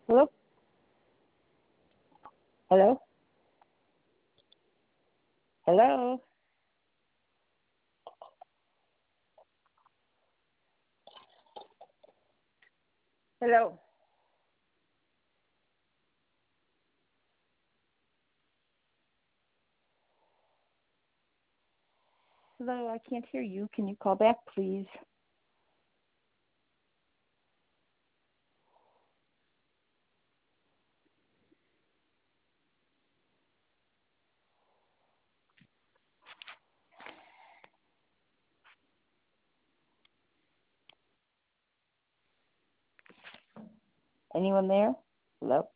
Hello? Hello? Hello? Hello? Hello, I can't hear you. Can you call back, please? Anyone there? Hello?